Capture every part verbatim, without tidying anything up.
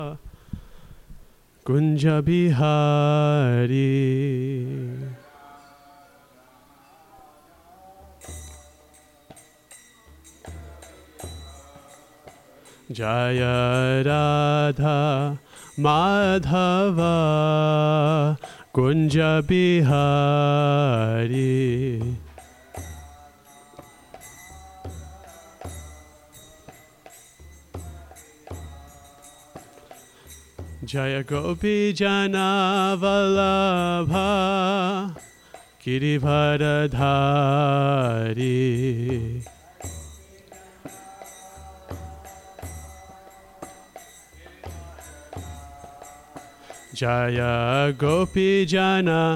Kunja Bihari. Jaya Radha Madhava Kunja Bihari. Jaya Gopi Jana Vallabha Girivardhari. Jaya Gopi Jana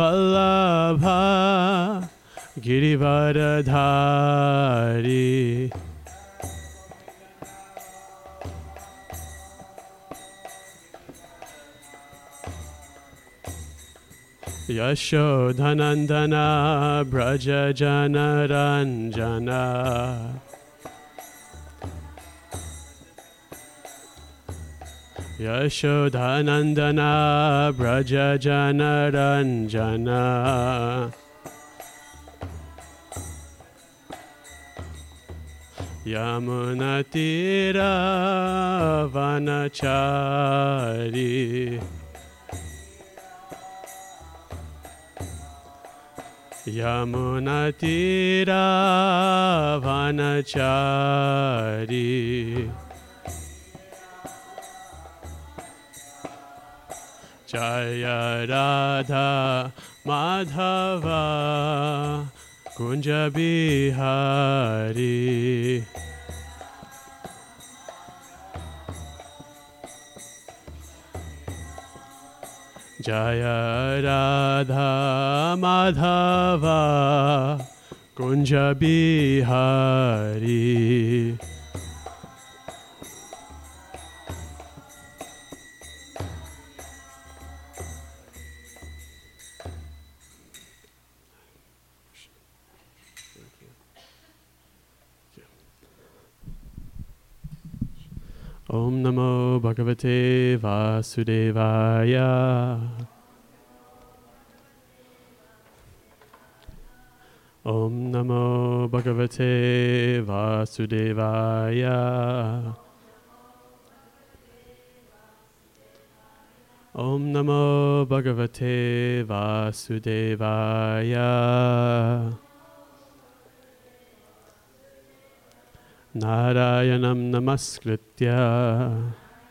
Vallabha Girivardhari. Yashodhanandana Braja Jana Ranjana. Yashodhanandana Braja Jana Ranjana. Yamunatira Vanachari. Yamunatira Vanachari. Jaya Radha Madhava Kunja Bihari. Jaya Radha Madhava Kunja Bihari. Om Namo Bhagavate Vasudevaya. Om Namo Bhagavate Vasudevaya. Om Namo Bhagavate Vasudevaya. Narayanam Namaskritya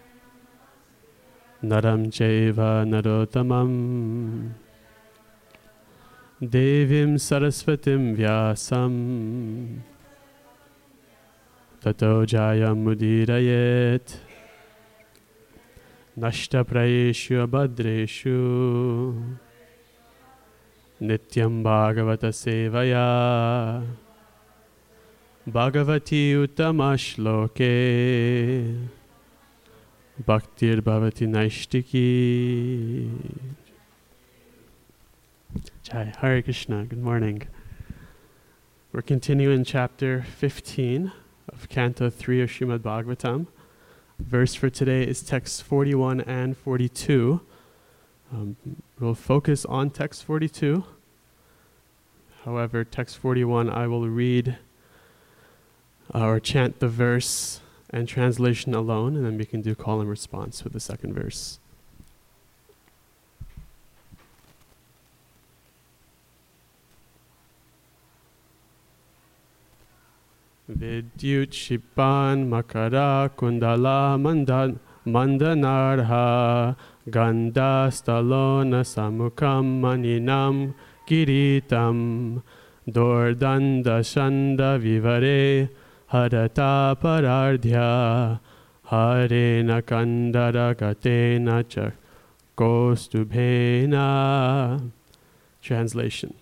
Naram Chaiva Narottamam Devim Saraswatim Vyasam Tato Jayam Mudirayet Nashta Prayeshu Abhadreshu Nityam Bhagavata Sevaya Bhagavati Uttamashloke Bhaktir Bhavati Naishtiki. Jai Hare Krishna. Good morning. We're continuing chapter fifteen of Canto three of Srimad Bhagavatam. Verse for today is text forty-one and forty-two. Um, we'll focus on text forty-two. However, text forty-one I will read or chant the verse and translation alone, and then we can do call and response with the second verse. Vidyut Shipan Makara Kundala Mandan Mandanarha Ganda Stalona Samukam Maninam Kiritam Dordanda Shanda Vivare Harata Parardhya Harena Kandara Katena Chakostubhena. Translation.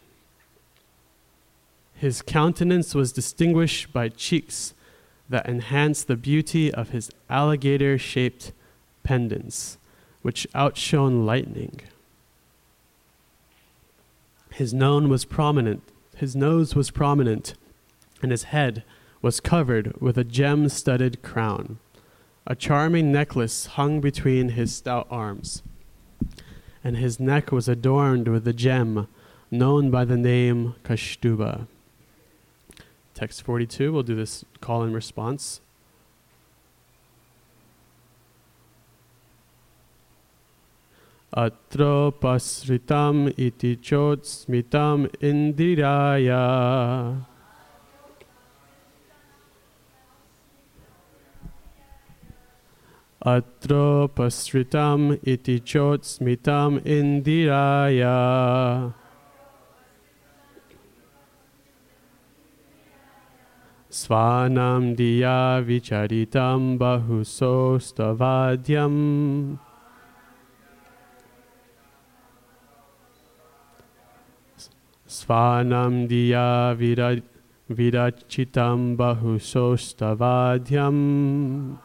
His countenance was distinguished by cheeks that enhanced the beauty of his alligator-shaped pendants, which outshone lightning. His nose was prominent, his nose was prominent, and his head was covered with a gem-studded crown. A charming necklace hung between his stout arms, and his neck was adorned with a gem known by the name Kaustuba. Text forty-two, we'll do this call and response. Atro pasritam iti chot smitam indiraya. Atro pasritam iti chot smitam indiraya. Svanam diya vicharitam bahuso stavadyam. Svanam diya virachitam bahuso stavadyam.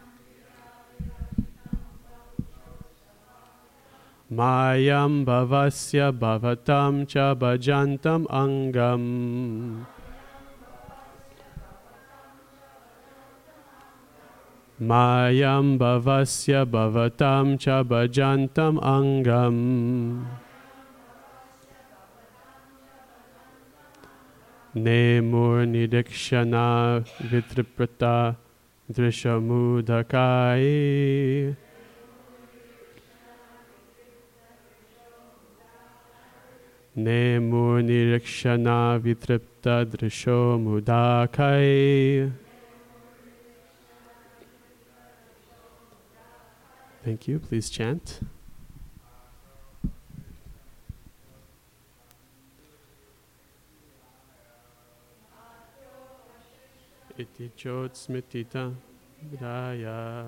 Mayam bhavasya bhavatam cha bhajantam angam. Mayam bhavasya bhavatam cha bhajantam angam. Nemur nidikshana vitriprata drishamudakai. Nemur nidikshana vitripta drishamudakai. Thank you. Please chant. Iti chot smitita vidaya.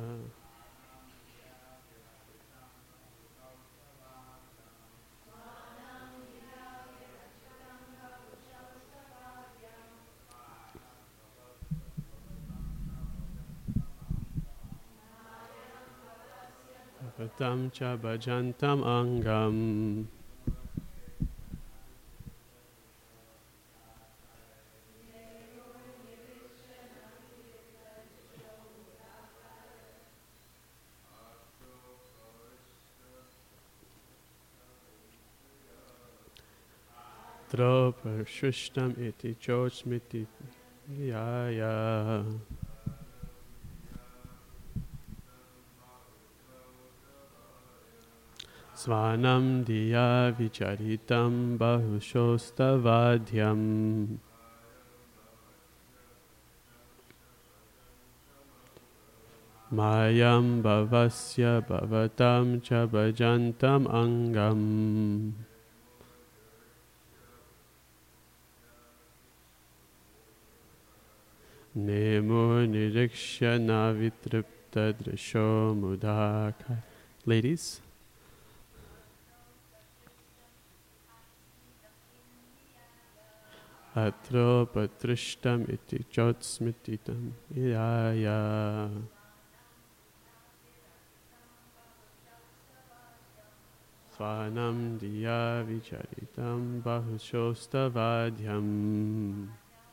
Bhavatam cha bhajantam angam. Dropa shrishtam iti chochmiti yaya. Svanam diya vicharitam bahushostavadhyam. Mayam bhavasya bhavatam cha bhajantam angam. Nemo niriksha navitripta drisho mudaka. Ladies. Atro patrishtam iti chotsmititam iyaya. Svanam diya vicharitam bahushostavadhyam.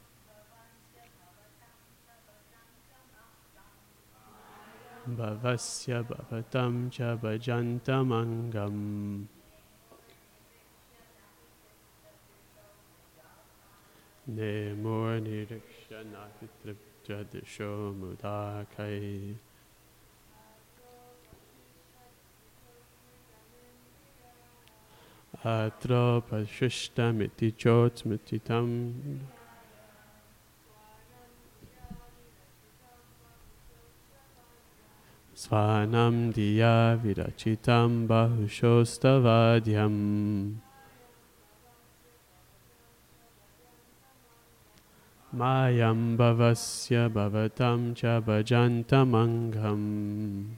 Bhavasya bhavatam cha bhajantam angam. Nemur niriksha navitripta disho mudakai. Atro pashrishtam iti chotmititam. Svanam diya virachitam bahushostavadhyam. Mayam bhavasya bhavatam cha bhajantam angam.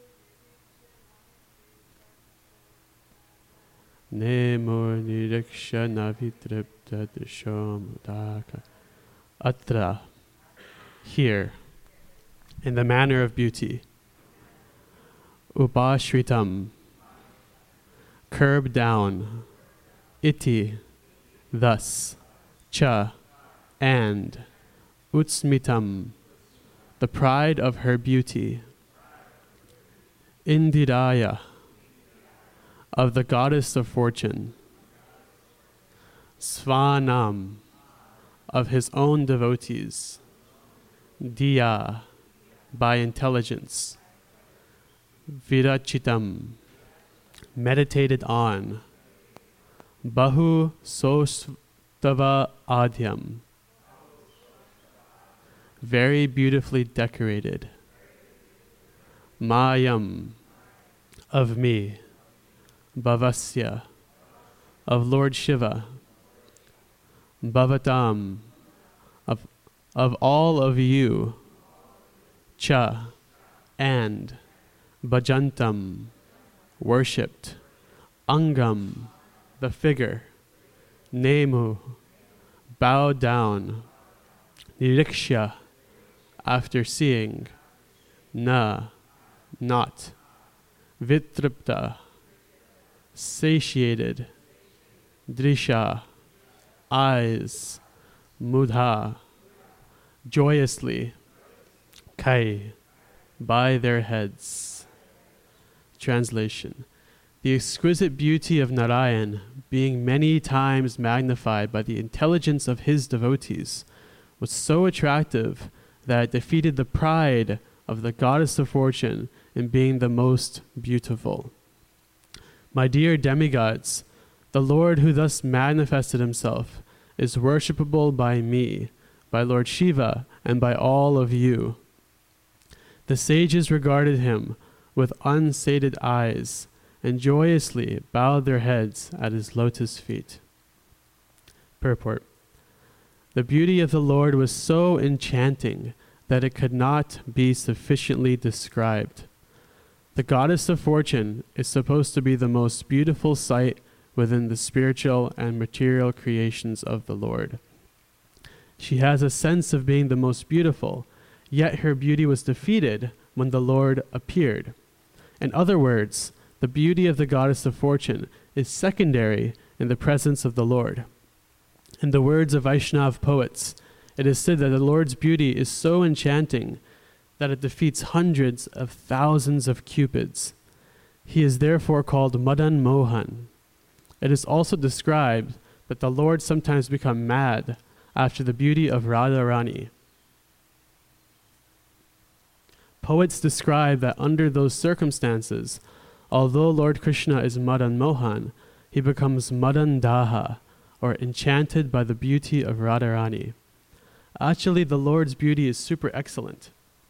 Nemur niriksha navitripta disho mudaka. Atra, here, in the manner of beauty. Upashritam, curb down. Iti, thus. Cha, and. Utsmitam, the pride of her beauty. Indiraya, of the goddess of fortune. Svanam, of his own devotees. Diya, by intelligence. Virachitam, meditated on. Bahu sostava adhyam, very beautifully decorated. Mayam, of me. Bhavasya, of Lord Shiva. Bhavatam, of, of all of you. Cha, and. Bhajantam, worshipped. Angam, the figure. Nemu, bow down. Nirikshya, after seeing. Na, not. Vitripta, satiated. Drisha, eyes. Mudha, joyously. Kai, by their heads. Translation. The exquisite beauty of Narayan, being many times magnified by the intelligence of his devotees, was so attractive that it defeated the pride of the goddess of fortune in being the most beautiful. My dear demigods, the Lord who thus manifested himself is worshipable by me, by Lord Shiva, and by all of you. The sages regarded him with unsated eyes and joyously bowed their heads at his lotus feet. Purport. The beauty of the Lord was so enchanting that it could not be sufficiently described. The goddess of fortune is supposed to be the most beautiful sight within the spiritual and material creations of the Lord. She has a sense of being the most beautiful, yet her beauty was defeated when the Lord appeared. In other words, the beauty of the goddess of fortune is secondary in the presence of the Lord. In the words of Vaishnav poets, it is said that the Lord's beauty is so enchanting that it defeats hundreds of thousands of cupids. He is therefore called Madan Mohan. It is also described that the Lord sometimes becomes mad after the beauty of Radharani. Poets describe that under those circumstances, although Lord Krishna is Madan Mohan, he becomes Madan Daha, or enchanted by the beauty of Radharani. Actually, the Lord's beauty is super excellent,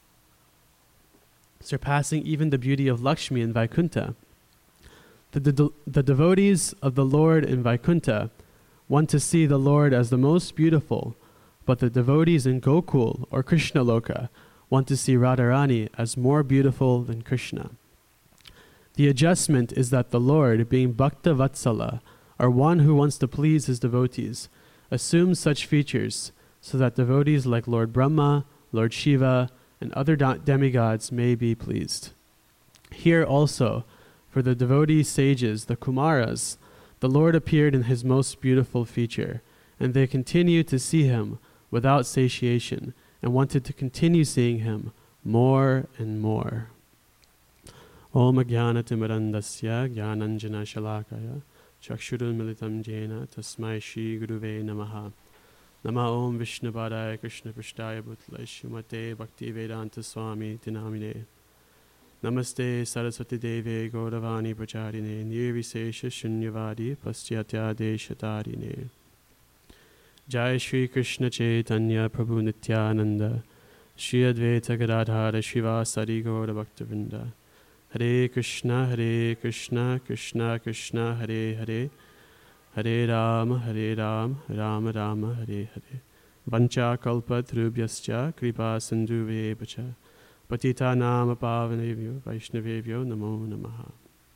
surpassing even the beauty of Lakshmi in Vaikuntha. The, de- the devotees of the Lord in Vaikuntha want to see the Lord as the most beautiful, but the devotees in Gokul or Krishna Loka want to see Radharani as more beautiful than Krishna. The adjustment is that the Lord, being Bhakta Vatsala, or one who wants to please his devotees, assumes such features so that devotees like Lord Brahma, Lord Shiva, and other da- demigods may be pleased. Here also, for the devotee sages, the Kumaras, the Lord appeared in his most beautiful feature, and they continued to see him without satiation, and wanted to continue seeing him more and more. Om Jnana Timirandasya Jnananjana Shalakaya Chakshurun Militam Jena Tasmai Shri Guruve Namaha. Nama Om Vishnupadaya Krishna Prishtaya Bhutale Shumate Bhakti Vedanta Swami Tinamine. Namaste Saraswati Deve Gauravani Pracharine Nirvisesha Shunyavadi Paschatya Deshatarine. Jai Shri Krishna Chaitanya Prabhu Nityananda Shri Advaita Gadadhara Shiva Sari Gaura Bhaktivinoda. Hare Krishna Hare Krishna Krishna Krishna Hare Hare Hare Rama Hare Rama Rama Rama Hare Hare. Vancha kalpa dhrubhyascha kripa sindhuvevacha patita nama pavanevyo vaishnavevyo namo namaha.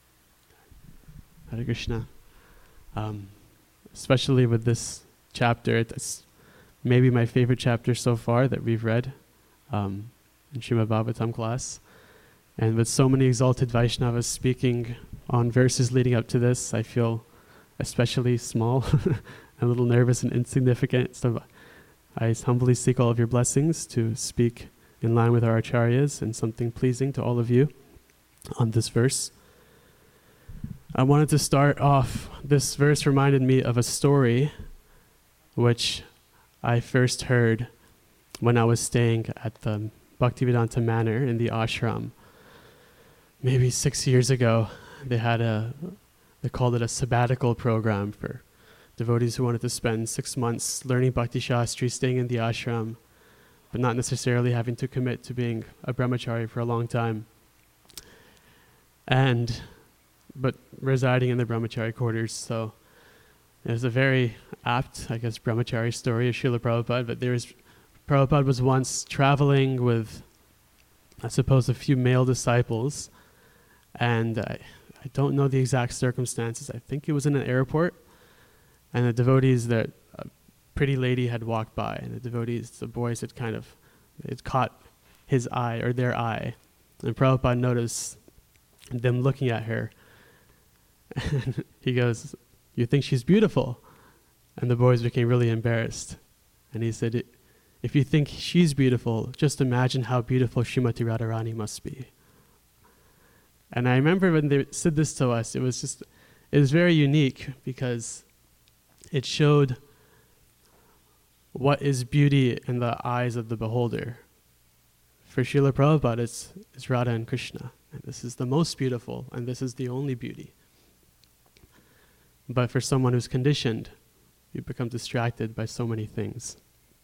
Hare Krishna. Um, especially with this chapter, it's maybe my favorite chapter so far that we've read um, in Srimad Bhagavatam class. And with so many exalted Vaishnavas speaking on verses leading up to this, I feel especially small, a little nervous and insignificant. So I humbly seek all of your blessings to speak in line with our acharyas and something pleasing to all of you. on this verse. I wanted to start off, this verse reminded me of a story which I first heard when I was staying at the Bhaktivedanta Manor in the ashram. Maybe six years ago, they had a, they called it a sabbatical program for devotees who wanted to spend six months learning Bhakti Shastri, staying in the ashram, but not necessarily having to commit to being a brahmachari for a long time. And, but residing in the brahmachari quarters. So it was a very apt, I guess, brahmachari story of Srila Prabhupada, but there was, Prabhupada was once traveling with, I suppose, a few male disciples, and I, I don't know the exact circumstances. I think it was in an airport, and the devotees, that a pretty lady had walked by, and the devotees, the boys had kind of, it caught his eye, or their eye, and Prabhupada noticed them looking at her, and he goes, "You think she's beautiful?" And the boys became really embarrassed, and he said, "If you think she's beautiful, just imagine how beautiful Srimati Radharani must be." And I remember when they said this to us, it was just, it was very unique because it showed what is beauty in the eyes of the beholder. For Srila Prabhupada, it's, it's Radha and Krishna. And this is the most beautiful, and this is the only beauty. But for someone who's conditioned, you become distracted by so many things.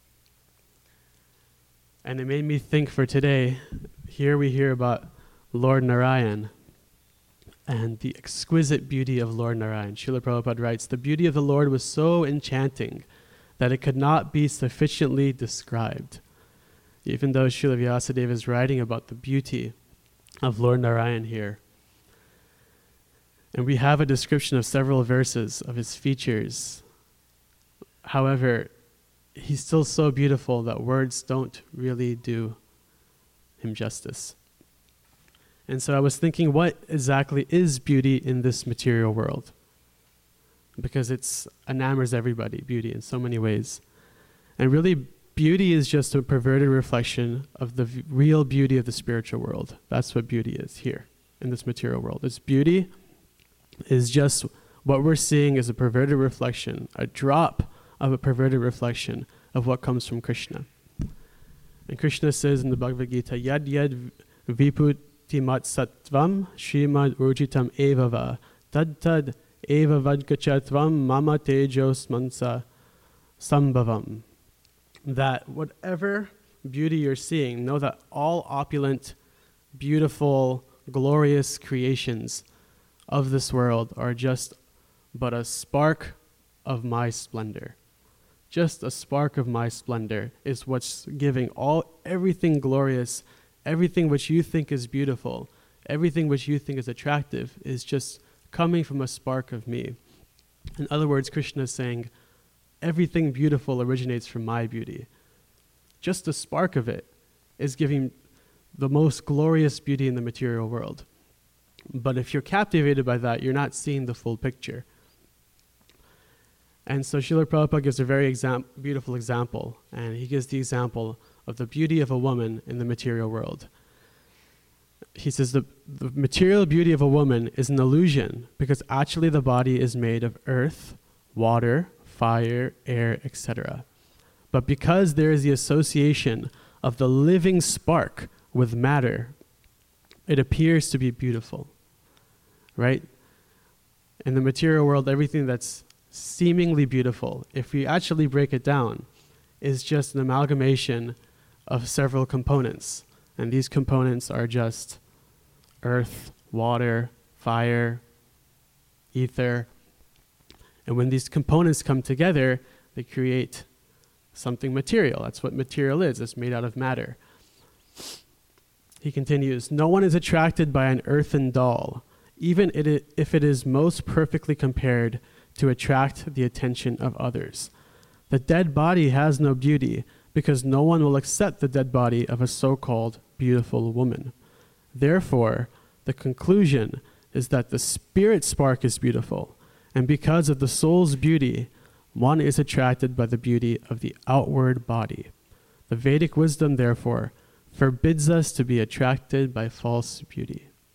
And it made me think for today, here we hear about Lord Narayan and the exquisite beauty of Lord Narayan. Srila Prabhupada writes, "The beauty of the Lord was so enchanting that it could not be sufficiently described." Even though Srila Vyasadeva is writing about the beauty of Lord Narayan here. And we have a description of several verses of his features. However, he's still so beautiful that words don't really do him justice. And so I was thinking, what exactly is beauty in this material world? Because it's enamors everybody, beauty, in so many ways. And really, beauty is just a perverted reflection of the v- real beauty of the spiritual world. That's what beauty is here in this material world. This beauty is just what we're seeing is a perverted reflection, a drop of a perverted reflection of what comes from Krishna. And Krishna says in the Bhagavad Gita, "Yad yad viputimat sattvam srimad urjitam evava tad tad eva vadgachatvam mama tejos mansa sambhavam." That whatever beauty you're seeing, know that all opulent, beautiful, glorious creations of this world are just but a spark of my splendor. Just a spark of my splendor is what's giving all, everything glorious, everything which you think is beautiful, everything which you think is attractive is just coming from a spark of me. In other words, Krishna is saying, everything beautiful originates from my beauty. Just a spark of it is giving the most glorious beauty in the material world. But if you're captivated by that, you're not seeing the full picture. And so Srila Prabhupada gives a very exam- beautiful example, and he gives the example of the beauty of a woman in the material world. He says the, the material beauty of a woman is an illusion because actually the body is made of earth, water, fire, air, et cetera. But because there is the association of the living spark with matter, it appears to be beautiful, right? In the material world, everything that's seemingly beautiful, if we actually break it down, is just an amalgamation of several components. And these components are just earth, water, fire, ether. And when these components come together, they create something material. That's what material is. It's made out of matter. He continues, "No one is attracted by an earthen doll, even if it is most perfectly compared to attract the attention of others. The dead body has no beauty because no one will accept the dead body of a so-called beautiful woman. Therefore, the conclusion is that the spirit spark is beautiful, and because of the soul's beauty, one is attracted by the beauty of the outward body. The Vedic wisdom, therefore, forbids us to be attracted by false beauty."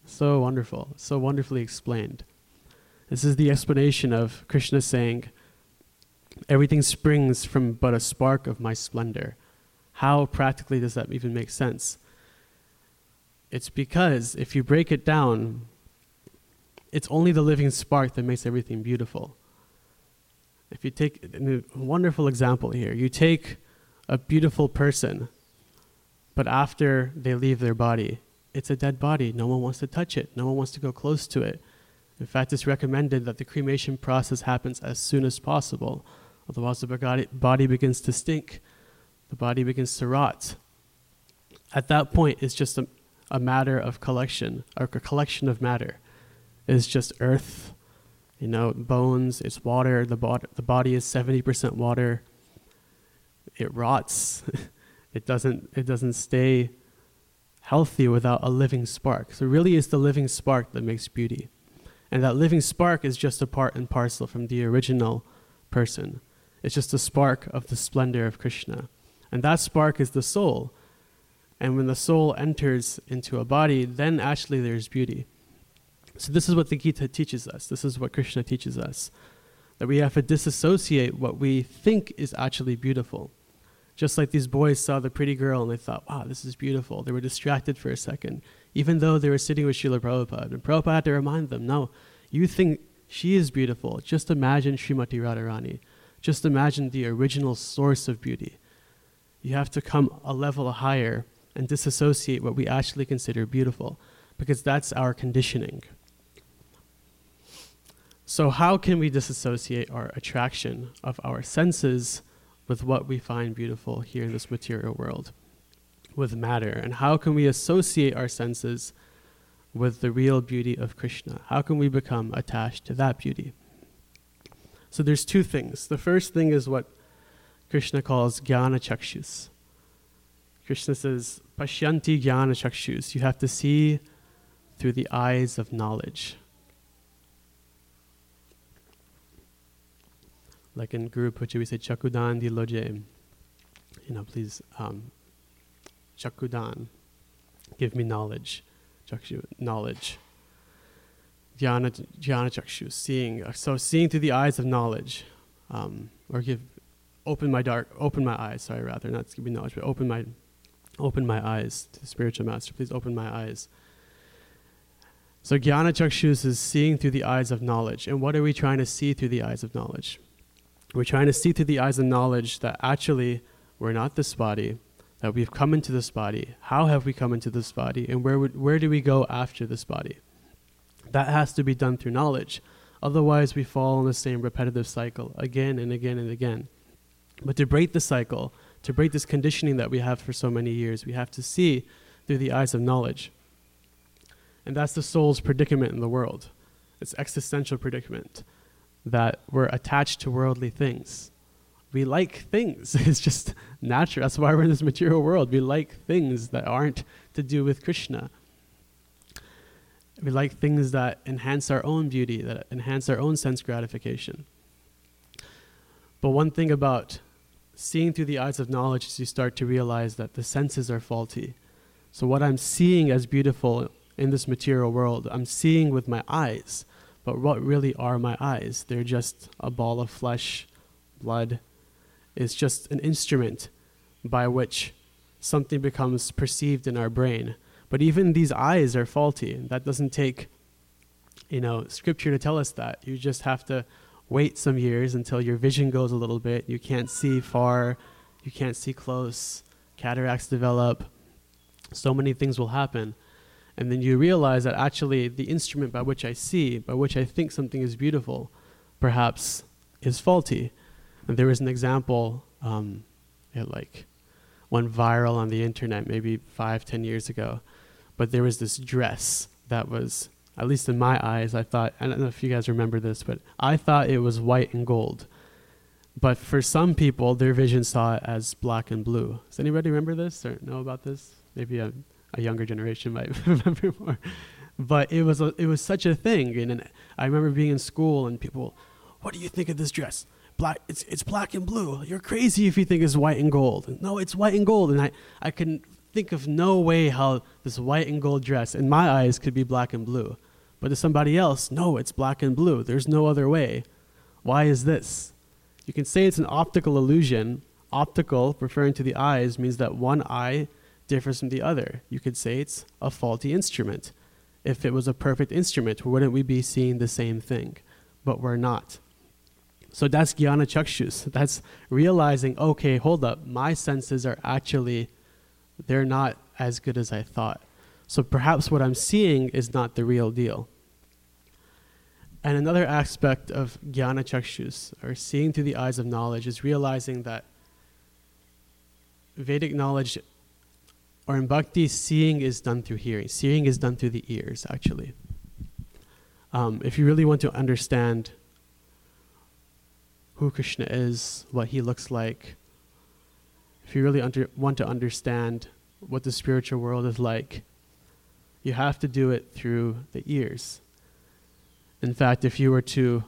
So wonderful, so wonderfully explained. This is the explanation of Krishna saying, everything springs from but a spark of my splendor. How practically does that even make sense? It's because if you break it down, it's only the living spark that makes everything beautiful. If you take a wonderful example here, you take a beautiful person, but after they leave their body, it's a dead body. No one wants to touch it. No one wants to go close to it. In fact, it's recommended that the cremation process happens as soon as possible. Otherwise, the body begins to stink. The body begins to rot. At that point, it's just a, a matter of collection, or a collection of matter. It's just earth, you know, bones, it's water. The, bod- the body is seventy percent water. It rots. it doesn't. It doesn't stay healthy without a living spark. So really, it's the living spark that makes beauty. And that living spark is just a part and parcel from the original person. It's just a spark of the splendor of Krishna. And that spark is the soul. And when the soul enters into a body, then actually there's beauty. So this is what the Gita teaches us. This is what Krishna teaches us. That we have to disassociate what we think is actually beautiful. Just like these boys saw the pretty girl and they thought, wow, this is beautiful. They were distracted for a second, even though they were sitting with Srila Prabhupada. And Prabhupada had to remind them, no, you think she is beautiful. Just imagine Srimati Radharani. Just imagine the original source of beauty. You have to come a level higher and disassociate what we actually consider beautiful, because that's our conditioning. So how can we disassociate our attraction of our senses with what we find beautiful here in this material world, with matter? And how can we associate our senses with the real beauty of Krishna? How can we become attached to that beauty? So there's two things. The first thing is what Krishna calls jnana chakshus. Krishna says, pashyanti jnana chakshus. You have to see through the eyes of knowledge. Like in Guru Puja, we say, chakudan di loje. You know, please, um, chakudan, give me knowledge. Chakshu, knowledge. Jnana, jnana chakshu, seeing. So seeing through the eyes of knowledge. Um, or give, open my dark, open my eyes, sorry, rather, not give me knowledge, but open my, open my eyes to the spiritual master. Please open my eyes. So jnana chakshus is seeing through the eyes of knowledge. And what are we trying to see through the eyes of knowledge? We're trying to see through the eyes of knowledge that actually we're not this body, that we've come into this body. How have we come into this body? And where would, where do we go after this body? That has to be done through knowledge. Otherwise, we fall in the same repetitive cycle again and again and again. But to break the cycle, to break this conditioning that we have for so many years, we have to see through the eyes of knowledge. And that's the soul's predicament in the world. It's existential predicament, that we're attached to worldly things. We like things. It's just natural. That's why we're in this material world. We like things that aren't to do with Krishna. We like things that enhance our own beauty, that enhance our own sense gratification. But one thing about seeing through the eyes of knowledge is you start to realize that the senses are faulty. So what I'm seeing as beautiful in this material world, I'm seeing with my eyes. But what really are my eyes? They're just a ball of flesh, blood. It's just an instrument by which something becomes perceived in our brain. But even these eyes are faulty. That doesn't take, you know, scripture to tell us that. You just have to wait some years until your vision goes a little bit. You can't see far. You can't see close. Cataracts develop. So many things will happen. And then you realize that actually the instrument by which I see, by which I think something is beautiful, perhaps is faulty. And there was an example, um, it like went viral on the internet maybe five, ten years ago. But there was this dress that was, at least in my eyes, I thought, I don't know if you guys remember this, but I thought it was white and gold. But for some people, their vision saw it as black and blue. Does anybody remember this or know about this? Maybe a A younger generation might remember more, but it was a, it was such a thing. And, and I remember being in school and people, what do you think of this dress? Black, it's it's black and blue. You're crazy if you think it's white and gold. No, it's white and gold. And I, I couldn't think of no way how this white and gold dress, in my eyes, could be black and blue. But to somebody else, no, it's black and blue. There's no other way. Why is this? You can say it's an optical illusion. Optical, referring to the eyes, means that one eye differs from the other. You could say it's a faulty instrument. If it was a perfect instrument, wouldn't we be seeing the same thing? But we're not. So that's Jnana Chakshus. That's realizing, okay, hold up, my senses are actually, they're not as good as I thought. So perhaps what I'm seeing is not the real deal. And another aspect of Jnana Chakshus, or seeing through the eyes of knowledge, is realizing that Vedic knowledge, or in Bhakti, seeing is done through hearing. Seeing is done through the ears, actually. Um, if you really want to understand who Krishna is, what he looks like, if you really under, want to understand what the spiritual world is like, you have to do it through the ears. In fact, if you were to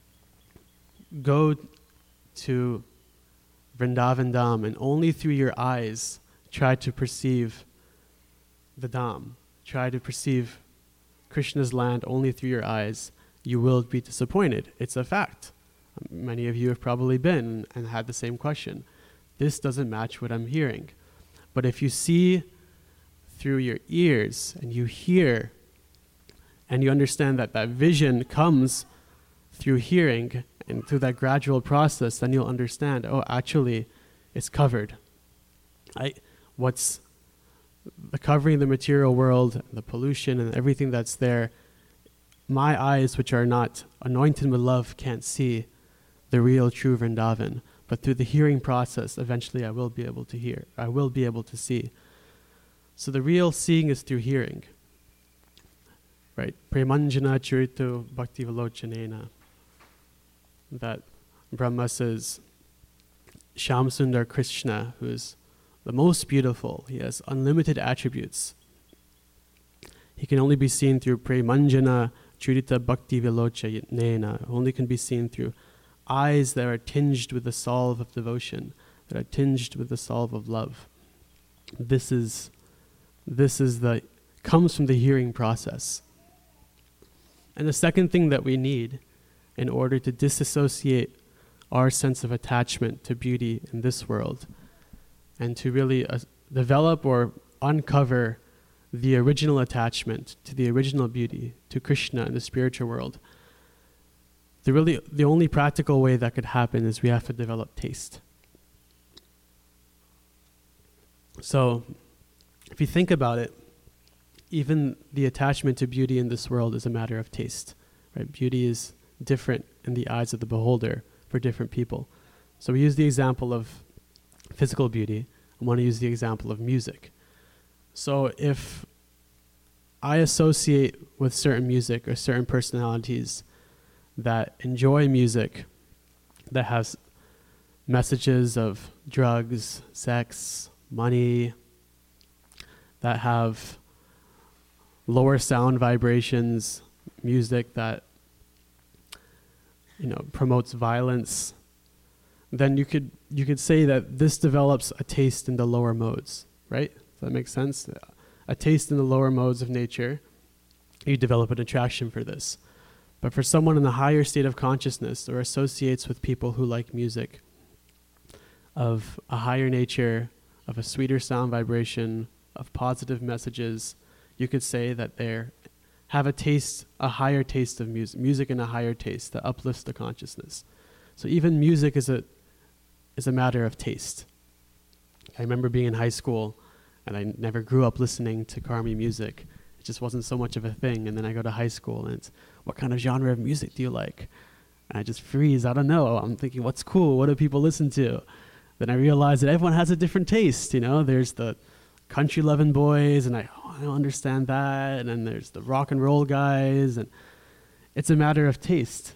go to Vrindavan Dham and only through your eyes try to perceive the Dham, try to perceive Krishna's land only through your eyes, you will be disappointed. It's a fact. Many of you have probably been and had the same question. This doesn't match what I'm hearing. But if you see through your ears and you hear and you understand that that vision comes through hearing and through that gradual process, then you'll understand, oh, actually, it's covered. I, what's the covering the material world, the pollution and everything that's there, my eyes, which are not anointed with love, can't see the real true Vrindavan. But through the hearing process, eventually I will be able to hear. I will be able to see. So the real seeing is through hearing. Right? Premanjana Churito Bhakti Vilochanena. That Brahma says, Shyamsundar Krishna, who is the most beautiful, he has unlimited attributes. He can only be seen through Premanjana Churita Bhakti Vilochanena. Only can be seen through eyes that are tinged with the salve of devotion, that are tinged with the salve of love. This is, this is the, comes from the hearing process. And the second thing that we need in order to disassociate our sense of attachment to beauty in this world and to really uh, develop or uncover the original attachment to the original beauty, to Krishna in the spiritual world, the really the only practical way that could happen is we have to develop taste. So, if you think about it, even the attachment to beauty in this world is a matter of taste, right? Beauty is different in the eyes of the beholder for different people. So we use the example of physical beauty. I want to use the example of music. So if I associate with certain music or certain personalities that enjoy music that has messages of drugs, sex, money, that have lower sound vibrations, music that, you know, promotes violence, then you could you could say that this develops a taste in the lower modes, right? Does that make sense? A taste in the lower modes of nature, you develop an attraction for this. But for someone in a higher state of consciousness or associates with people who like music of a higher nature, of a sweeter sound vibration, of positive messages, you could say that they have a taste, a higher taste of music, music in a higher taste that uplifts the consciousness. So even music is a is a matter of taste. I remember being in high school, and I never grew up listening to Karmi music. It just wasn't so much of a thing. And then I go to high school, and it's, what kind of genre of music do you like? And I just freeze. I don't know. I'm thinking, what's cool? What do people listen to? Then I realize that everyone has a different taste. You know, there's the country loving boys, and I, oh, I don't understand that. And then there's the rock and roll guys, and it's a matter of taste.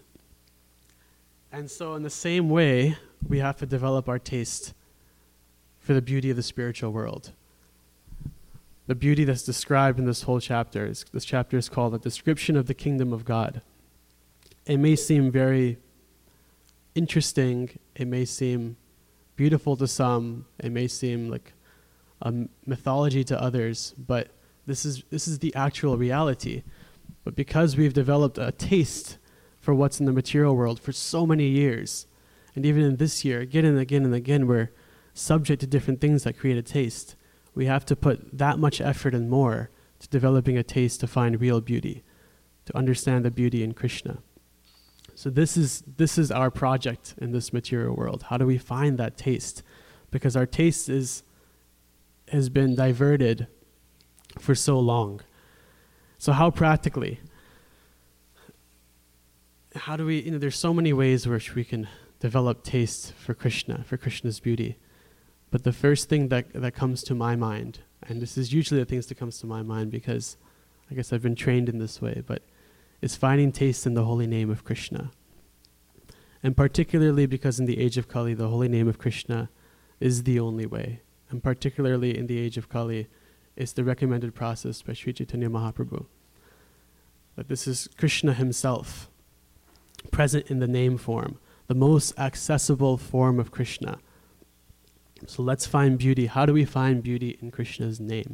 And so in the same way, we have to develop our taste for the beauty of the spiritual world. The beauty that's described in this whole chapter, is, this chapter is called A Description of the Kingdom of God. It may seem very interesting, it may seem beautiful to some, it may seem like a mythology to others, but this is this is the actual reality. But because we've developed a taste for what's in the material world for so many years, and even in this year, again and again and again, we're subject to different things that create a taste. We have to put that much effort and more to developing a taste to find real beauty, to understand the beauty in Krishna. So this is this is our project in this material world. How do we find that taste? Because our taste is has been diverted for so long. So how practically? How do we, you know, there's so many ways which we can develop taste for Krishna, for Krishna's beauty. But the first thing that that comes to my mind, and this is usually the things that comes to my mind because I guess I've been trained in this way, but is finding taste in the holy name of Krishna. And particularly because in the age of Kali, the holy name of Krishna is the only way. And particularly in the age of Kali, it's the recommended process by Sri Chaitanya Mahaprabhu. That this is Krishna himself, present in the name form, the most accessible form of Krishna. So let's find beauty. How do we find beauty in Krishna's name?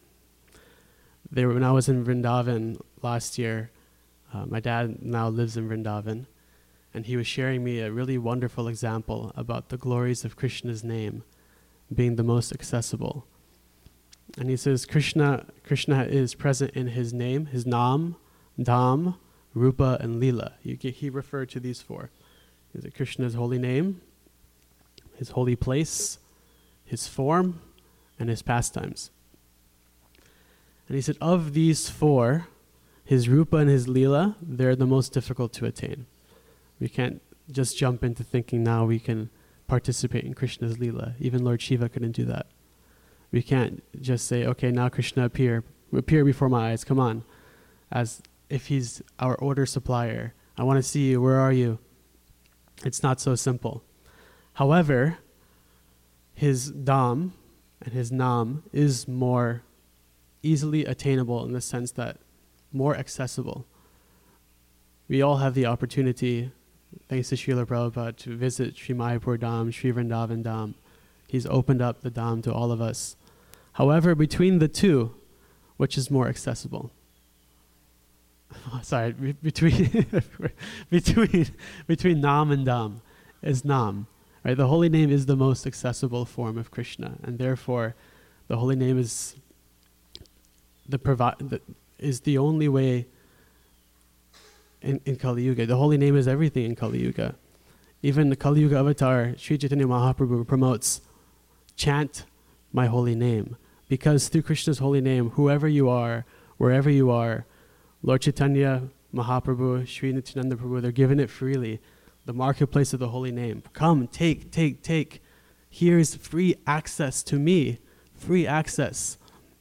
There, when I was in Vrindavan last year, uh, my dad now lives in Vrindavan, and he was sharing me a really wonderful example about the glories of Krishna's name being the most accessible. And he says Krishna Krishna is present in his name, his Nam, Dham, Rupa, and Leela. He, he referred to these four. Is it Krishna's holy name, his holy place, his form, and his pastimes. And he said of these four, his Rupa and his Leela, they're the most difficult to attain. We can't just jump into thinking now we can participate in Krishna's Leela. Even Lord Shiva couldn't do that. We can't just say, okay, now Krishna appear, appear before my eyes, come on. As if he's our order supplier. I want to see you, where are you? It's not so simple. However, his Dham and his Nam is more easily attainable in the sense that more accessible. We all have the opportunity, thanks to Srila Prabhupada, to visit Sri Mayapur Dham, Sri Vrindavan Dham. He's opened up the Dham to all of us. However, between the two, which is more accessible? Oh, sorry, be- between between between Nam and Dham is Nam. Right? The holy name is the most accessible form of Krishna, and therefore, the holy name is the provi- the, is the only way in, in Kali Yuga. The holy name is everything in Kali Yuga. Even the Kali Yuga avatar, Sri Chaitanya Mahaprabhu promotes, chant my holy name. Because through Krishna's holy name, whoever you are, wherever you are, Lord Chaitanya Mahaprabhu, Sri Nityananda Prabhu, they're given it freely. The marketplace of the holy name. Come, take, take, take. Here's free access to me. Free access.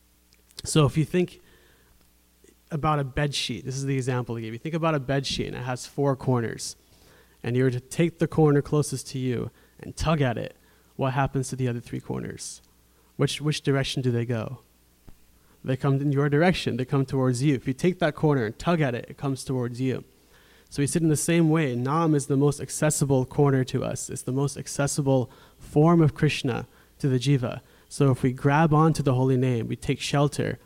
So if you think about a bed sheet, this is the example I gave you. Think about a bed sheet and it has four corners. And you were to take the corner closest to you and tug at it. What happens to the other three corners? Which which direction do they go? They come in your direction. They come towards you. If you take that corner and tug at it, it comes towards you. So we said in the same way, Nam is the most accessible corner to us. It's the most accessible form of Krishna to the jiva. So if we grab onto the holy name, we take shelter,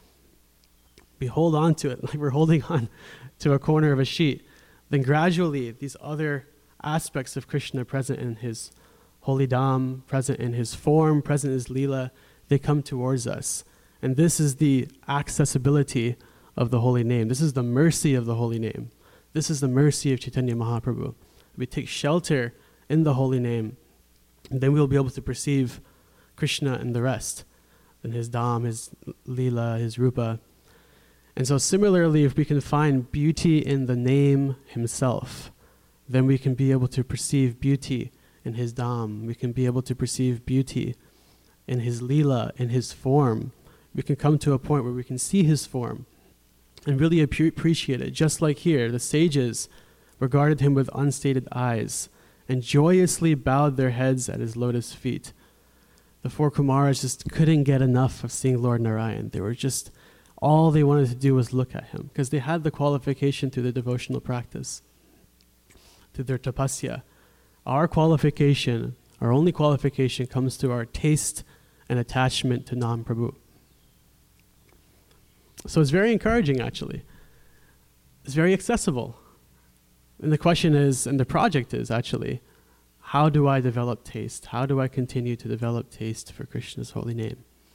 we hold on to it like we're holding on to a corner of a sheet, then gradually these other aspects of Krishna present in his holy Dham, present in his form, present in his Leela, they come towards us. And this is the accessibility of the holy name. This is the mercy of the holy name. This is the mercy of Chaitanya Mahaprabhu. We take shelter in the holy name, and then we'll be able to perceive Krishna and the rest, and his Dham, his Leela, his Rupa. And so similarly, if we can find beauty in the name himself, then we can be able to perceive beauty in his Dham. We can be able to perceive beauty in his Leela, in his form. We can come to a point where we can see his form and really ap- appreciate it. Just like here, the sages regarded him with unstated eyes and joyously bowed their heads at his lotus feet. The four Kumaras just couldn't get enough of seeing Lord Narayan. They were just, all they wanted to do was look at him because they had the qualification through the devotional practice, through their tapasya. Our qualification, our only qualification comes through our taste and attachment to Nam Prabhu. So it's very encouraging, actually. It's very accessible. And the question is, and the project is actually, how do I develop taste? How do I continue to develop taste for Krishna's holy name?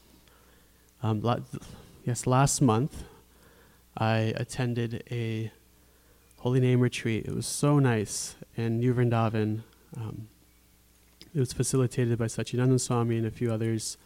Um, la- yes, last month, I attended a holy name retreat. It was so nice in New Vrindavan. Um, it was facilitated by Sachidananda Swami and a few others.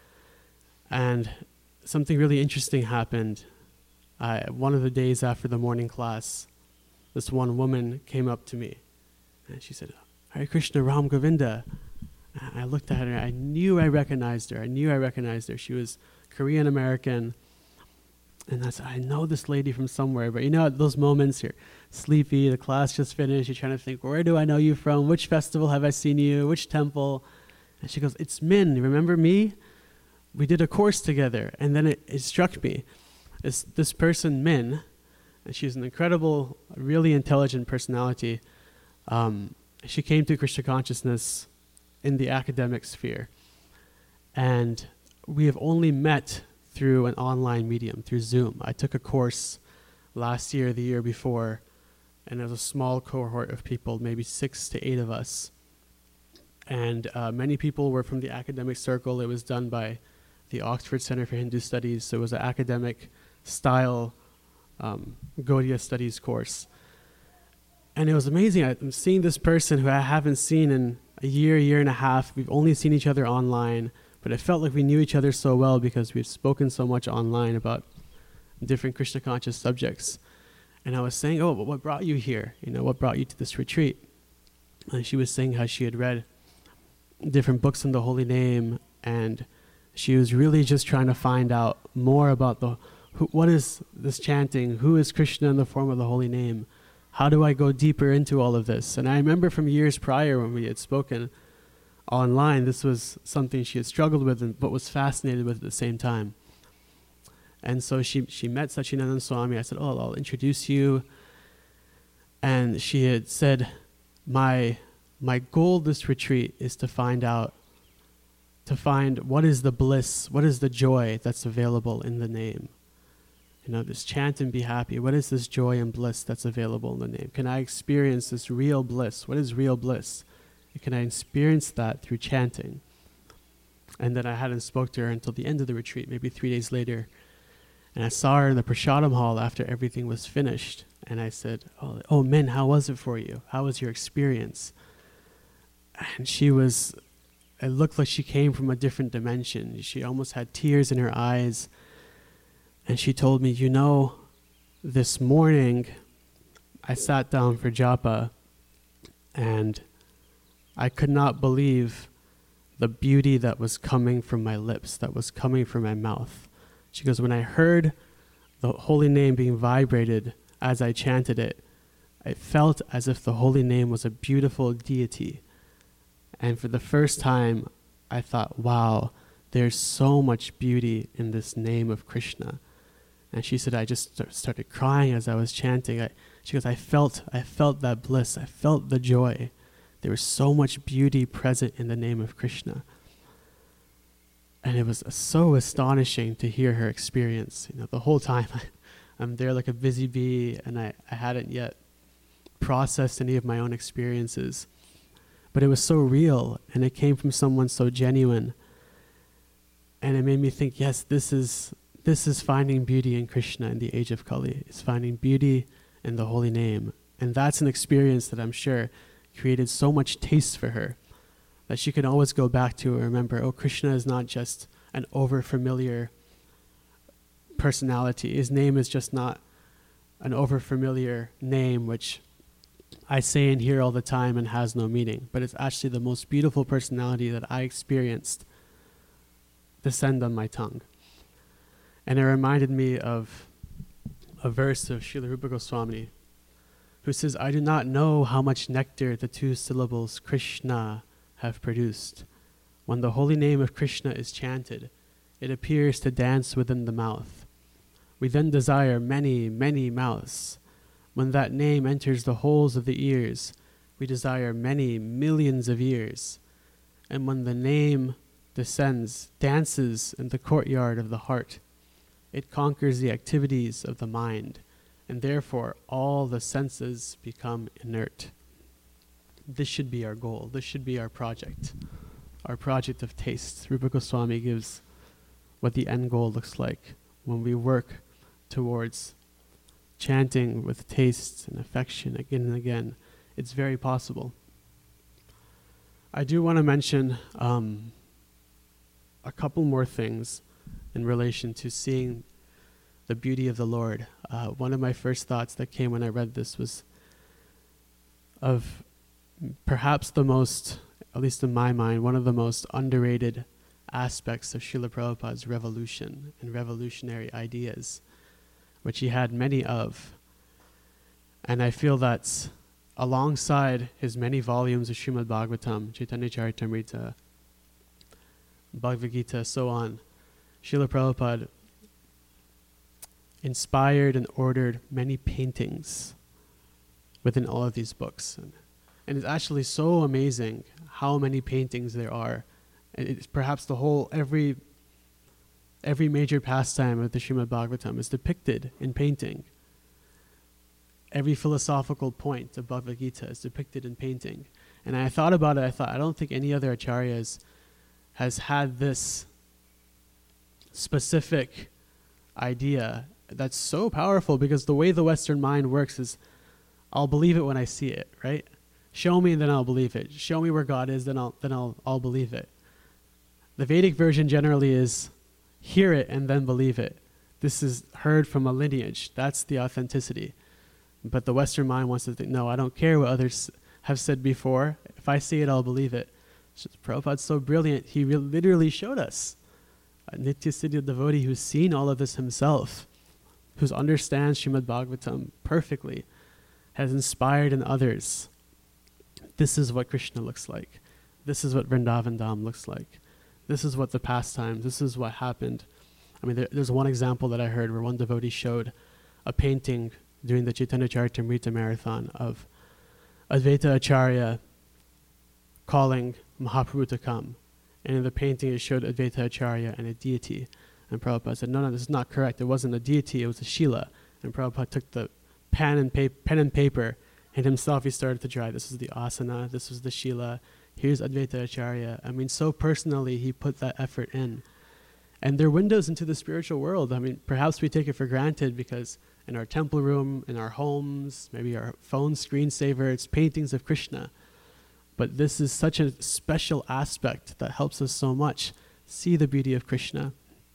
And something really interesting happened. I, one of the days after the morning class, this one woman came up to me and she said, "Hare Krishna, Ram Govinda." And I looked at her, I knew I recognized her. I knew I recognized her. She was Korean American. And I said, I know this lady from somewhere. But you know, at those moments, you're sleepy, the class just finished, you're trying to think, where do I know you from? Which festival have I seen you? Which temple? And she goes, "It's Min, you remember me? We did a course together." And then it, it struck me. It's this person, Min, and she's an incredible, really intelligent personality. Um, she came to Krishna consciousness in the academic sphere. And we have only met through an online medium, through Zoom. I took a course last year, the year before, and it was a small cohort of people, maybe six to eight of us. And uh, many people were from the academic circle. It was done by the Oxford Center for Hindu Studies, so it was an academic style um, Gaudiya studies course. And it was amazing. I'm seeing this person who I haven't seen in a year, year and a half. We've only seen each other online, but it felt like we knew each other so well because we've spoken so much online about different Krishna conscious subjects. And I was saying, "Oh, but what brought you here? You know, what brought you to this retreat?" And she was saying how she had read different books on the holy name, and she was really just trying to find out more about the who, what is this chanting? Who is Krishna in the form of the holy name? How do I go deeper into all of this? And I remember from years prior when we had spoken online, this was something she had struggled with and, but was fascinated with at the same time. And so she she met Sachidananda Swami. I said, "Oh, I'll introduce you." And she had said, my my goal this retreat is to find out, to find what is the bliss, what is the joy that's available in the name. You know, this chant and be happy. What is this joy and bliss that's available in the name? Can I experience this real bliss? What is real bliss? And can I experience that through chanting? And then I hadn't spoke to her until the end of the retreat, maybe three days later. And I saw her in the Prasadam hall after everything was finished. And I said, oh, oh, Min, how was it for you? How was your experience? And she was, it looked like she came from a different dimension. She almost had tears in her eyes. And she told me, you know, this morning I sat down for japa and I could not believe the beauty that was coming from my lips, that was coming from my mouth. She goes, when I heard the holy name being vibrated as I chanted it, I felt as if the holy name was a beautiful deity. And for the first time, I thought, wow, there's so much beauty in this name of Krishna. And she said, I just st- started crying as I was chanting. I, she goes, I felt, I felt that bliss. I felt the joy. There was so much beauty present in the name of Krishna. And it was uh, so astonishing to hear her experience. You know, the whole time I, I'm there like a busy bee, and I, I hadn't yet processed any of my own experiences. But it was so real, and it came from someone so genuine. And it made me think, yes, this is this is finding beauty in Krishna in the age of Kali. It's finding beauty in the holy name. And that's an experience that I'm sure created so much taste for her that she could always go back to and remember, oh, Krishna is not just an over-familiar personality. His name is just not an over-familiar name, which I say and hear all the time and has no meaning, but it's actually the most beautiful personality that I experienced descend on my tongue. And it reminded me of a verse of Srila Rupa Goswami, who says, I do not know how much nectar the two syllables Krishna have produced. When the holy name of Krishna is chanted, it appears to dance within the mouth. We then desire many, many mouths. When that name enters the holes of the ears, we desire many millions of ears. And when the name descends, dances in the courtyard of the heart. It conquers the activities of the mind, and therefore all the senses become inert. This should be our goal. This should be our project, our project of taste. Rupa Goswami gives what the end goal looks like when we work towards chanting with taste and affection again and again. It's very possible. I do want to mention um, a couple more things in relation to seeing the beauty of the Lord. Uh, one of my first thoughts that came when I read this was of perhaps the most, at least in my mind, one of the most underrated aspects of Srila Prabhupada's revolution and revolutionary ideas, which he had many of. And I feel that alongside his many volumes of Srimad Bhagavatam, Chaitanya Charitamrita, Bhagavad Gita, so on, Srila Prabhupada inspired and ordered many paintings within all of these books. And, and it's actually so amazing how many paintings there are. And it's perhaps the whole, every every major pastime of the Srimad Bhagavatam is depicted in painting. Every philosophical point of Bhagavad Gita is depicted in painting. And I thought about it, I thought, I don't think any other acharyas has had this specific idea that's so powerful, because the way the Western mind works is, I'll believe it when I see it, right? Show me, then I'll believe it. Show me where God is, then I'll then I'll I'll believe it. The Vedic version generally is hear it and then believe it. This is heard from a lineage. That's the authenticity. But the Western mind wants to think, no, I don't care what others have said before. If I see it, I'll believe it. Prabhupada's so brilliant. He re- literally showed us a Nitya Siddha devotee who's seen all of this himself, who understands Srimad Bhagavatam perfectly, has inspired in others. This is what Krishna looks like. This is what Vrindavan Dham looks like. This is what the pastimes, this is what happened. I mean, there, there's one example that I heard where one devotee showed a painting during the Chaitanya Charitamrita marathon of Advaita Acharya calling Mahaprabhu to come. And in the painting it showed Advaita Acharya and a deity. And Prabhupada said, no, no, this is not correct. It wasn't a deity, it was a Shila. And Prabhupada took the pen and, pa- pen and paper, and himself he started to draw. This is the asana, this was the Shila, here's Advaita Acharya. I mean, so personally he put that effort in. And they're windows into the spiritual world. I mean, perhaps we take it for granted because in our temple room, in our homes, maybe our phone screensaver, it's paintings of Krishna. But this is such a special aspect that helps us so much see the beauty of Krishna.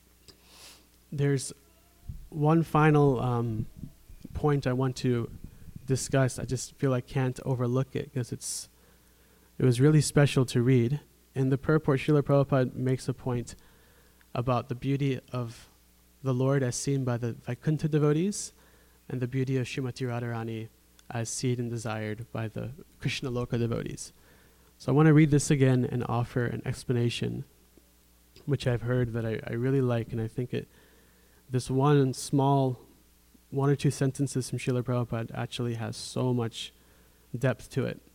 There's one final um, point I want to discuss. I just feel I can't overlook it because it's it was really special to read. In the purport, Srila Prabhupada makes a point about the beauty of the Lord as seen by the Vaikuntha devotees and the beauty of Srimati Radharani as seen and desired by the Krishna Loka devotees. So I want to read this again and offer an explanation, which I've heard that I, I really like, and I think it this one small, one or two sentences from Srila Prabhupada actually has so much depth to it.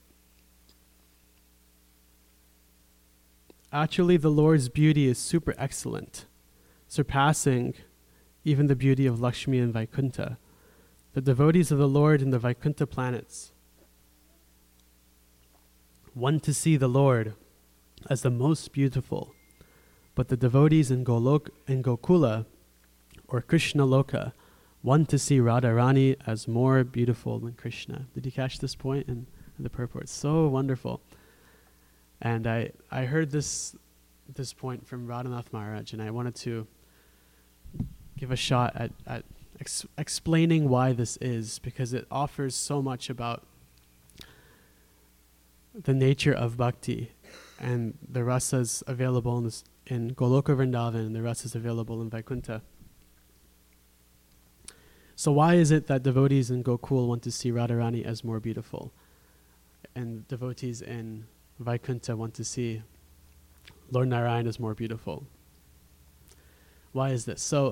Actually, the Lord's beauty is super excellent, surpassing even the beauty of Lakshmi and Vaikuntha. The devotees of the Lord in the Vaikuntha planets want to see the Lord as the most beautiful, but the devotees in Golok in Gokula or Krishna Loka want to see Radharani as more beautiful than Krishna. Did you catch this point in, in the purport? So wonderful. And I, I heard this this point from Radhanath Maharaj, and I wanted to give a shot at, at ex- explaining why this is, because it offers so much about the nature of bhakti and the rasas available in, this, in Goloka Vrindavan and the rasas available in Vaikuntha. So why is it that devotees in Gokul want to see Radharani as more beautiful, and devotees in Vaikuntha want to see Lord Narayan as more beautiful? Why is this? So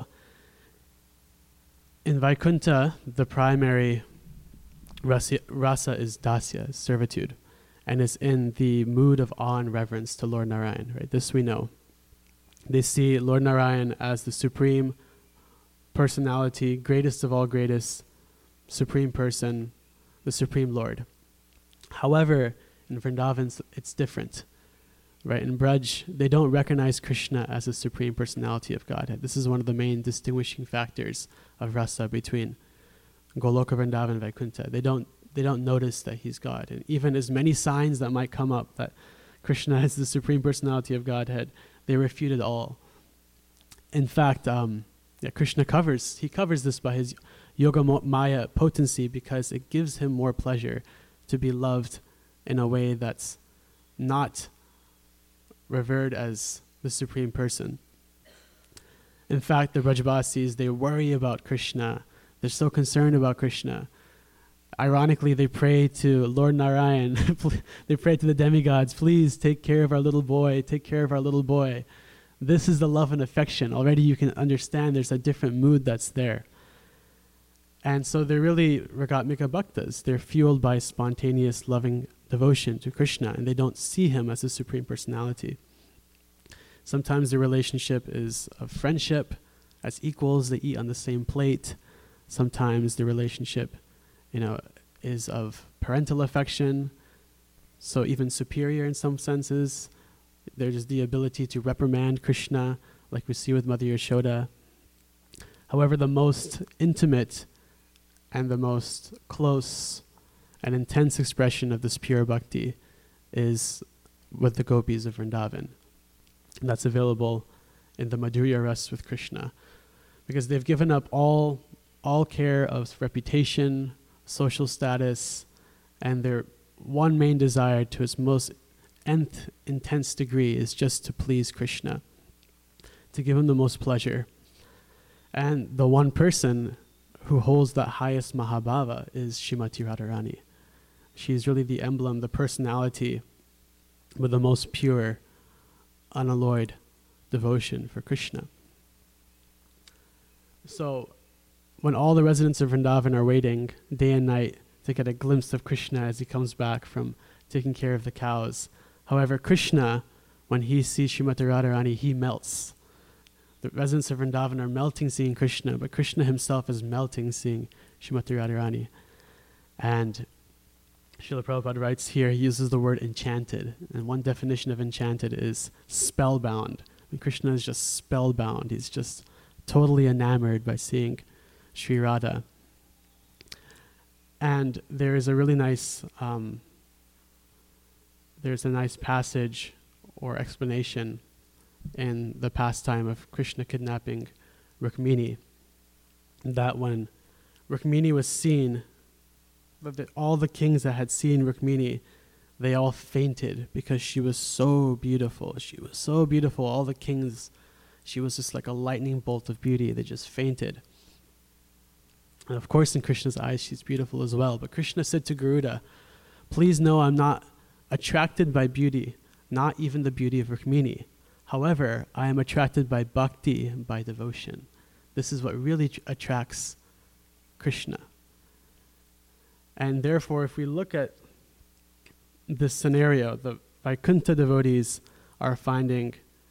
in Vaikuntha, the primary rasa, rasa is dasya, servitude, and it's in the mood of awe and reverence to Lord Narayan, right? This we know. They see Lord Narayan as the supreme personality, greatest of all greatest, supreme person, the supreme Lord. However, in Vrindavan, it's different. Right? In Braj, they don't recognize Krishna as the supreme personality of Godhead. This is one of the main distinguishing factors of rasa between Goloka, Vrindavan, and Vaikuntha. They don't they don't notice that he's God. And even as many signs that might come up that Krishna is the supreme personality of Godhead, they refute it all. In fact, um, yeah, Krishna covers, he covers this by his yoga maya potency, because it gives him more pleasure to be loved in a way that's not revered as the supreme person. In fact, the Brajavasis, they worry about Krishna. They're so concerned about Krishna. Ironically, they pray to Lord Narayan. They pray to the demigods, please take care of our little boy, take care of our little boy. This is the love and affection. Already you can understand there's a different mood that's there. And so they're really Ragatmika Bhaktas. They're fueled by spontaneous loving devotion to Krishna, and they don't see him as a supreme personality. Sometimes the relationship is of friendship, as equals, they eat on the same plate. Sometimes the relationship, you know, is of parental affection, so even superior in some senses. There's the ability to reprimand Krishna, like we see with Mother Yashoda. However, the most intimate and the most close and intense expression of this pure bhakti is with the gopis of Vrindavan. And that's available in the Madhurya Ras with Krishna, because they've given up all all care of reputation, social status, and their one main desire to its most nth intense degree is just to please Krishna, to give him the most pleasure. And the one person who holds that highest Mahabhava is Srimati Radharani. She's really the emblem, the personality with the most pure, unalloyed devotion for Krishna. So when all the residents of Vrindavan are waiting day and night to get a glimpse of Krishna as he comes back from taking care of the cows, however, Krishna, when he sees Srimati Radharani, he melts. The residents of Vrindavan are melting seeing Krishna, but Krishna himself is melting seeing Srimati Radharani. And Srila Prabhupada writes here, he uses the word enchanted. And one definition of enchanted is spellbound. And Krishna is just spellbound. He's just totally enamored by seeing Sri Radha. And there is a really nice, um, there's a nice passage or explanation in the pastime of Krishna kidnapping Rukmini, that when Rukmini was seen, that all the kings that had seen Rukmini, they all fainted because she was so beautiful. She was so beautiful. All the kings, she was just like a lightning bolt of beauty. They just fainted. And of course, in Krishna's eyes, she's beautiful as well. But Krishna said to Garuda, please know I'm not attracted by beauty, not even the beauty of Rukmini. However, I am attracted by bhakti, by devotion. This is what really tr- attracts Krishna. And therefore, if we look at this scenario, the Vaikuntha devotees are finding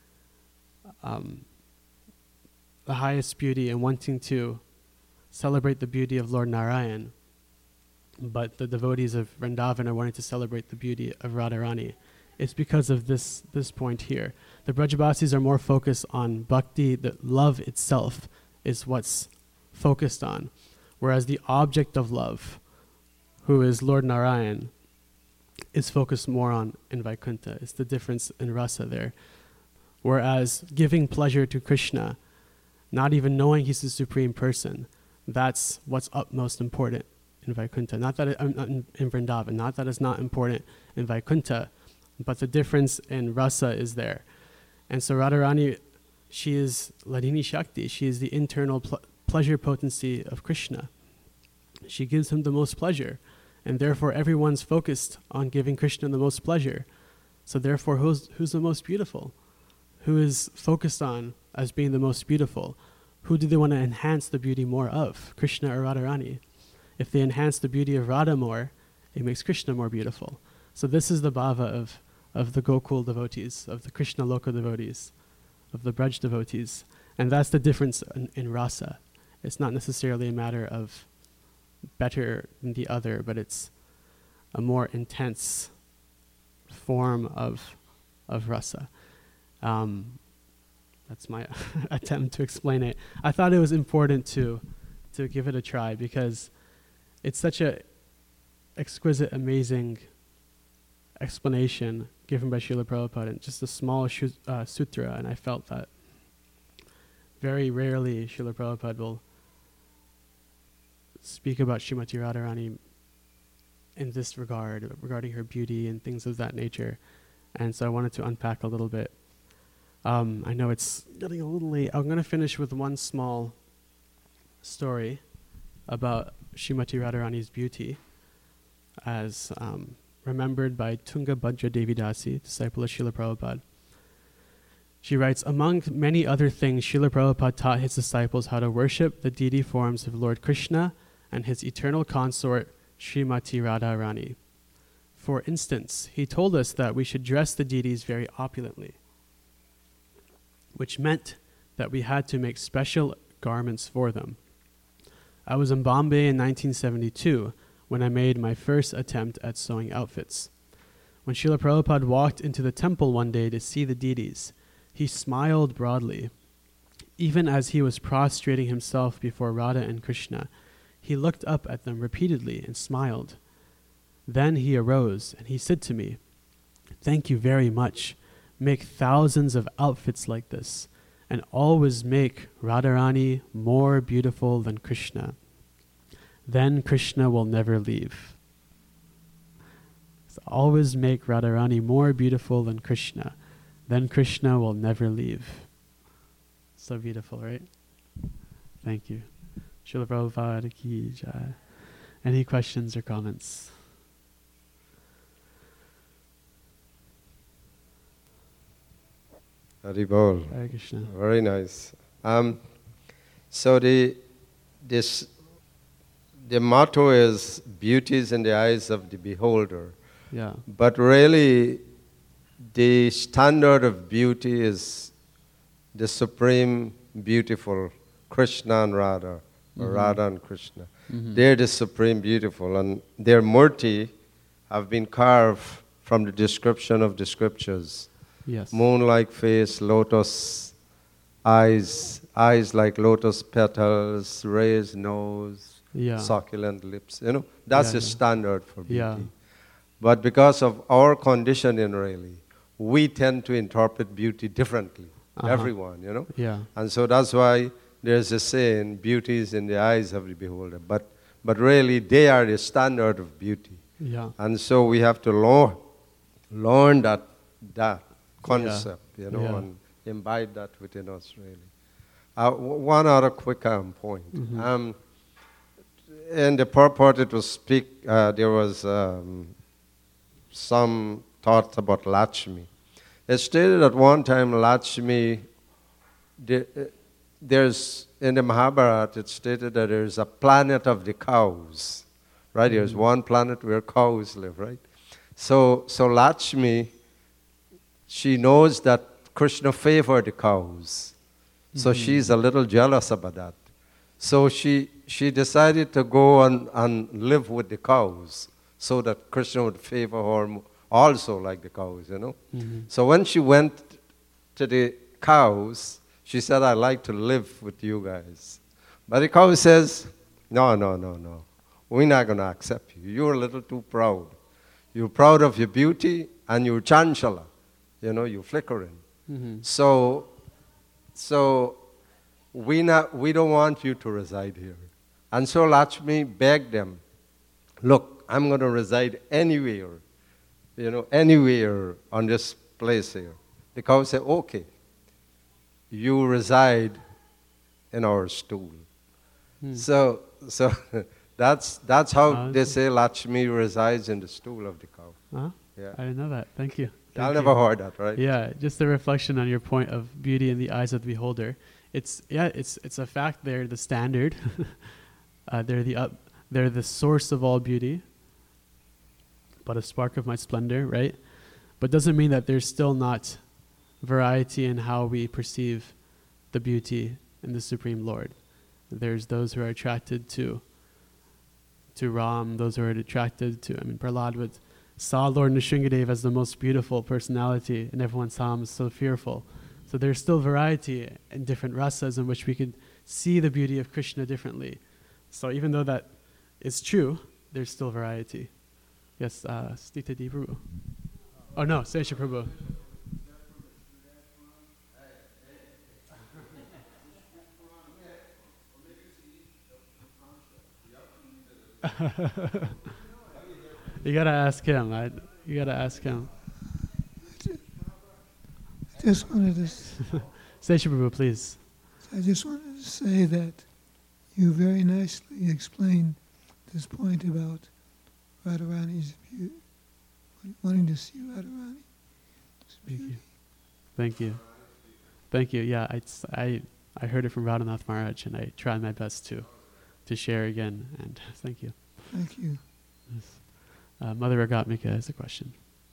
um, the highest beauty and wanting to celebrate the beauty of Lord Narayan, but the devotees of Vrindavan are wanting to celebrate the beauty of Radharani. It's because of this this point here. The Brajavasis are more focused on bhakti, the love itself is what's focused on, whereas the object of love, who is Lord Narayan, is focused more on in Vaikuntha. It's the difference in rasa there. Whereas giving pleasure to Krishna, not even knowing he's the supreme person, that's what's utmost important in Vaikuntha. Not that it, um, in, in Vrindavan, not that it's not important in Vaikuntha, but the difference in rasa is there. And so Radharani, she is Ladini Shakti. She is the internal pl- pleasure potency of Krishna. She gives him the most pleasure. And therefore everyone's focused on giving Krishna the most pleasure. So therefore who's, who's the most beautiful? Who is focused on as being the most beautiful? Who do they want to enhance the beauty more of? Krishna or Radharani? If they enhance the beauty of Radha more, it makes Krishna more beautiful. So this is the bhava of, of the Gokul devotees, of the Krishna Loka devotees. of the Braj devotees. And that's the difference in, in rasa. It's not necessarily a matter of better than the other, but it's a more intense form of of rasa. Um, that's my attempt to explain it. I thought it was important to to give it a try because it's such a exquisite, amazing explanation given by Srila Prabhupada in just a small shu- uh, sutra, and I felt that very rarely Srila Prabhupada will speak about Srimati Radharani in this regard, regarding her beauty and things of that nature. And so I wanted to unpack a little bit. Um, I know it's getting a little late. I'm going to finish with one small story about Srimati Radharani's beauty as um, remembered by Tunga Bhadra Devidasi, disciple of Srila Prabhupada. She writes, among many other things, Srila Prabhupada taught his disciples how to worship the deity forms of Lord Krishna and his eternal consort, Srimati Radharani. For instance, he told us that we should dress the deities very opulently, which meant that we had to make special garments for them. I was in Bombay in nineteen seventy-two when I made my first attempt at sewing outfits. When Srila Prabhupada walked into the temple one day to see the deities, he smiled broadly. Even as he was prostrating himself before Radha and Krishna, he looked up at them repeatedly and smiled. Then he arose and he said to me, "Thank you very much. Make thousands of outfits like this, and always make Radharani more beautiful than Krishna. Then Krishna will never leave." So always make Radharani more beautiful than Krishna. Then Krishna will never leave. So beautiful, right? Thank you. Srila Prabhupada ki jai. Any questions or comments? Haribol. Hare Krishna. Very nice. Um, so the this the motto is beauty is in the eyes of the beholder. Yeah. But really, the standard of beauty is the supreme beautiful Krishna and Radha, or Mm-hmm. Radha and Krishna. Mm-hmm. They're the supreme beautiful, and their murti have been carved from the description of the scriptures. Yes. Moon-like face, lotus eyes, eyes like lotus petals, raised nose, Yeah. succulent lips. You know, that's Yeah, the yeah. standard for beauty. Yeah. But because of our conditioning, really, we tend to interpret beauty differently. Uh-huh. Everyone, you know. Yeah. And so that's why there's a saying, beauty is in the eyes of the beholder. But, but really, they are the standard of beauty. Yeah. And so we have to learn, learn that, that concept, you know, Yeah. and imbibe that within us, really. Uh, w- one other quick um, point. Mhm. Um, in the purport, it was speak, uh, there was um, some thought about Lakshmi. It stated at one time Lakshmi, the, uh, there's, in the Mahabharata, it stated that there's a planet of the cows, right? There's Mhm. one planet where cows live, right? So, so Lakshmi, she knows that Krishna favored the cows. So Mhm. she's a little jealous about that. So she, she decided to go and, and live with the cows so that Krishna would favor her mo- also like the cows, you know. Mhm. So when she went to the cows, she said, "I'd like to live with you guys." But the cow says, "No, no, no, no. We're not going to accept you. You're a little too proud. You're proud of your beauty and you're chanchala. You know, you're flickering. Mhm. So, so we, not, we don't want you to reside here." And so Lakshmi begged them, "Look, I'm going to reside anywhere, you know, anywhere on this place here." The cow said, "Okay, you reside in our stool." Hmm. So, so that's, that's how Ah, they that's- say Lakshmi resides in the stool of the cow. Huh? Yeah. I didn't know that. Thank you. I Thank never you. heard that, right? Yeah, just a reflection on your point of beauty in the eyes of the beholder. It's yeah, it's it's a fact they're the standard. uh, they're the up, they're the source of all beauty. But a spark of my splendor, right? But doesn't mean that they're still not variety in how we perceive the beauty in the Supreme Lord. There's those who are attracted to to Ram, those who are attracted to, I mean, Prahlad would saw Lord Nrsingadev as the most beautiful personality, and everyone saw him as so fearful. So there's still variety in different rasas in which we could see the beauty of Krishna differently. So even though that is true, there's still variety. Yes, uh, Stita Di Prabhu. Oh no, Sesha Prabhu. You gotta ask him. I, you gotta ask him. I just wanted to. Sesha Prabhu, please. I just wanted to say that you very nicely explained this point about Radharani's beauty, wanting to see Radharani. Thank you. Thank you. Thank you. Yeah, I, I, I heard it from Radhanath Maharaj, and I tried my best to, to share again. And thank you. Thank you. Yes. Uh, Mother Ragatmika has a question.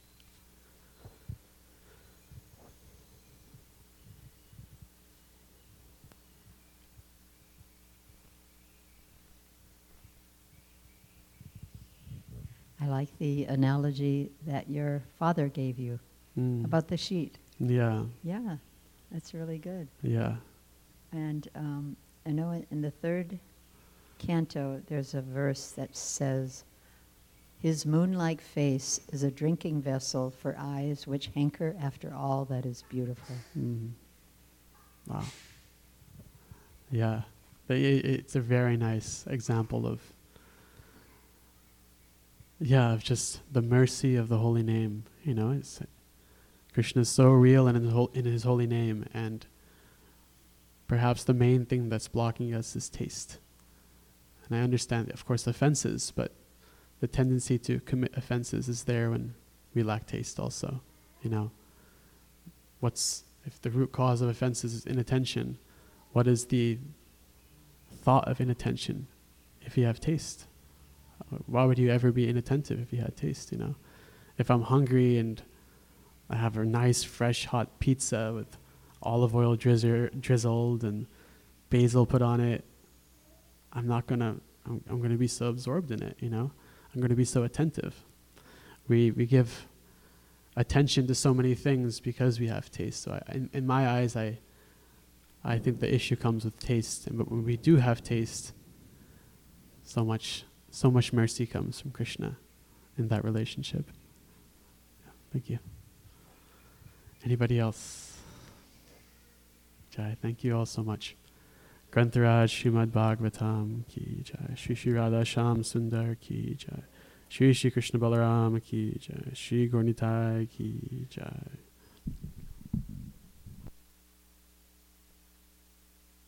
I like the analogy that your father gave you Mm. about the sheet. Yeah. Yeah, that's really good. Yeah. And um, I know in, in the third canto, there's a verse that says, "His moon-like face is a drinking vessel for eyes which hanker after all that is beautiful." Mm. Wow. Yeah. But it, it's a very nice example of, yeah, of just the mercy of the holy name. You know, it's, Krishna is so real and in, the whole, in his holy name, and perhaps the main thing that's blocking us is taste. And I understand, of course, offenses, but the tendency to commit offenses is there when we lack taste also. You know, what's, if the root cause of offenses is inattention, what is the thought of inattention if you have taste? Why would you ever be inattentive if you had taste, you know? If I'm hungry and I have a nice, fresh, hot pizza with olive oil drizzer, drizzled and basil put on it, I'm not gonna, I'm, I'm gonna be so absorbed in it, you know? I'm gonna be so attentive. We we give attention to so many things because we have taste. So I, in, in my eyes, I I think the issue comes with taste. And but when we do have taste, so much so much mercy comes from Krishna in that relationship. Yeah, thank you. Anybody else? Jai, thank you all so much. Grantharaj Srimad Bhagavatam ki jai. Shri Shri Radha Sham Sundar ki jai. Shri Shri Krishna Balaram ki jai. Shri Gaura Nitai ki jai.